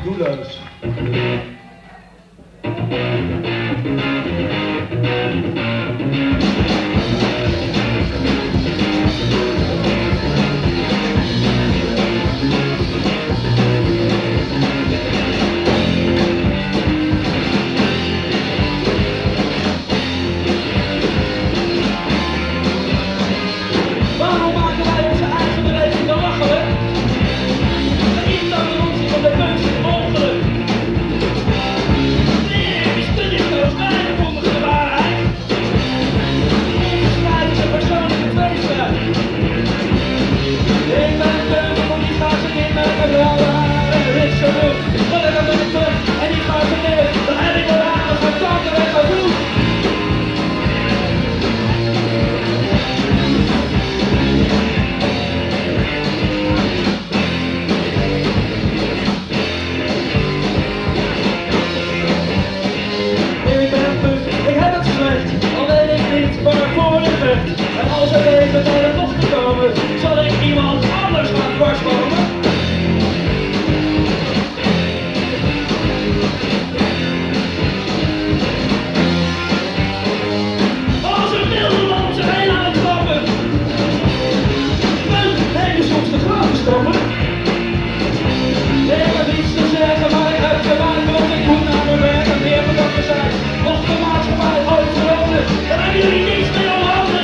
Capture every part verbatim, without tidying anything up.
doelloos. En als er even naar de bocht komen, zal ik iemand anders gaan dwarskomen. Als een wilde man zich heen aan het trappen, een hele soms de graven stappen. Ik heb iets te zeggen, maar ik heb gemaakt, want ik moet naar mijn werk en meer bedankt zijn. Mocht de maatschappij ooit veranderen, dan hebben jullie niets meer om handen.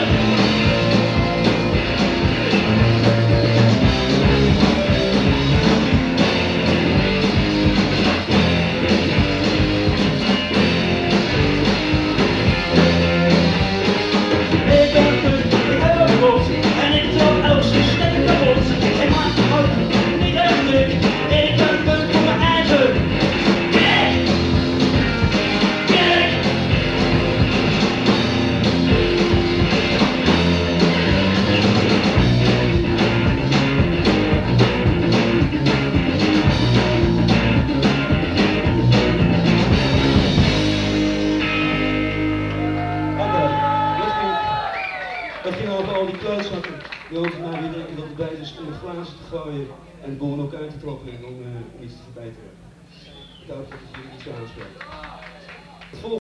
Dat ging over al die klootzakken die over mij weer denken dat het bij is om de glazen te gooien en de boel in elkaar te kloppen en om uh, iets te verbeteren. Ik hoop dat het jullie iets aanspreekt.